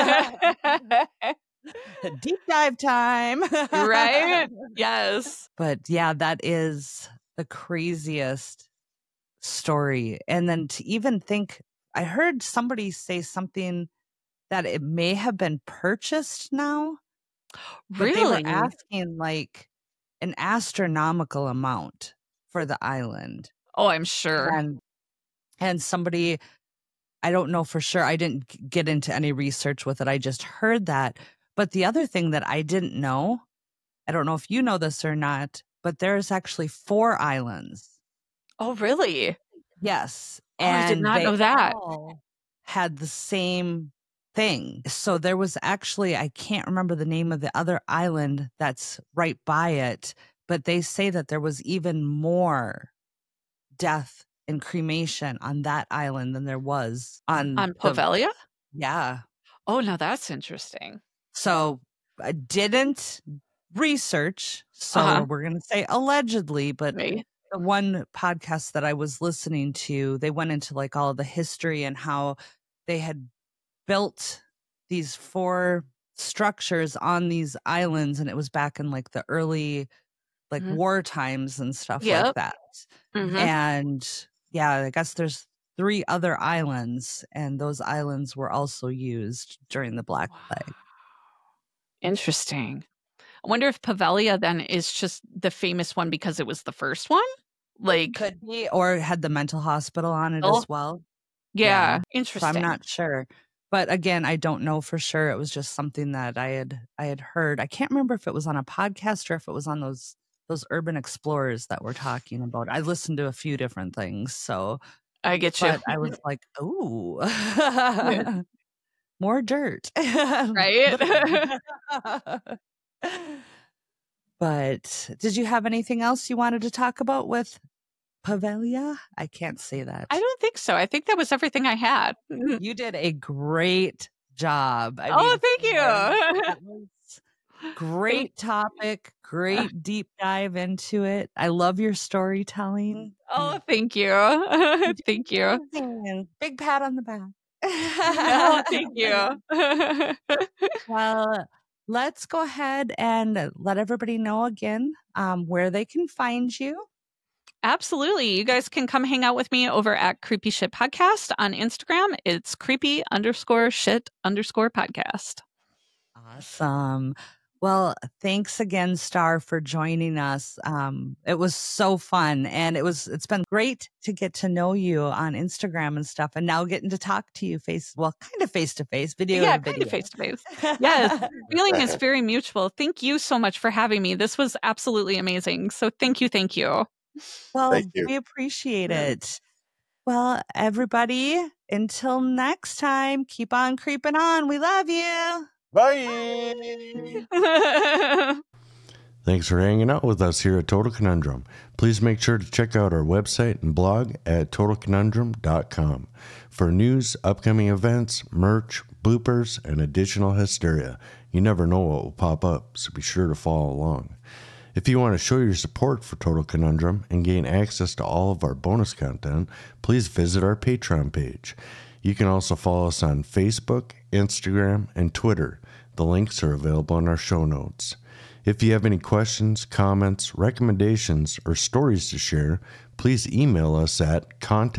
Deep dive time. Right? Yes. But yeah, that is the craziest story. And then to even think, I heard somebody say something that it may have been purchased now. But they were Really? asking like an astronomical amount for the island. Oh, I'm sure. And somebody, I don't know for sure. I didn't get into any research with it. I just heard that. But the other thing that I didn't know, I don't know if you know this or not, but there's actually 4 islands. Oh, really? Yes. I did not they know that. all had the same thing. So there was actually, I can't remember the name of the other island that's right by it, but they say that there was even more death and cremation on that island than there was on Poveglia? Yeah. Oh, now that's interesting. So I didn't research, so we're going to say allegedly, but Right. the one podcast that I was listening to, they went into like all the history and how they had built these 4 structures on these islands, and it was back in like the early like war times and stuff like that. And yeah, I guess there's 3 other islands, and those islands were also used during the Black Plague. Interesting. I wonder if Poveglia then is just the famous one because it was the first one? Like, could be, or had the mental hospital on it as well. Yeah. Interesting. So I'm not sure. But again, I don't know for sure. It was just something that I had heard. I can't remember if it was on a podcast or if it was on those urban explorers that we're talking about. I listened to a few different things, so I get you. But I was like, ooh, more dirt, right? But did you have anything else you wanted to talk about with Poveglia? I can't say that. I don't think so. I think that was everything I had. You did a great job. Thank you. Great topic, great deep dive into it. I love your storytelling. Oh, thank you. Thank you. Big pat on the back. Oh, thank you. Well, let's go ahead and let everybody know again where they can find you. Absolutely. You guys can come hang out with me over at Creepy Shit Podcast on Instagram. It's creepy_shit_podcast. Awesome. Well, thanks again, Star, for joining us. It was so fun, and it's been great to get to know you on Instagram and stuff, and now getting to talk to you kind of face to face, video. Yeah, kind of face to face. Yes, feeling is very mutual. Thank you so much for having me. This was absolutely amazing. So thank you. Well, we appreciate it. Well, everybody, until next time, keep on creeping on. We love you. Bye. Thanks for hanging out with us here at Total Conundrum. Please make sure to check out our website and blog at totalconundrum.com for news, upcoming events, merch, bloopers, and additional hysteria. You never know what will pop up, so be sure to follow along. If you want to show your support for Total Conundrum and gain access to all of our bonus content, please visit our Patreon page. You can also follow us on Facebook, Instagram, and Twitter. The links are available in our show notes. If you have any questions, comments, recommendations, or stories to share, please email us at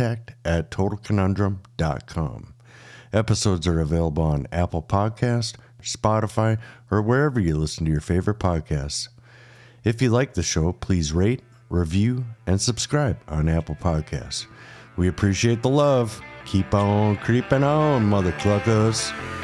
contact@totalconundrum.com. Episodes are available on Apple Podcasts, Spotify, or wherever you listen to your favorite podcasts. If you like the show, please rate, review, and subscribe on Apple Podcasts. We appreciate the love. Keep on creeping on, mother cluckers.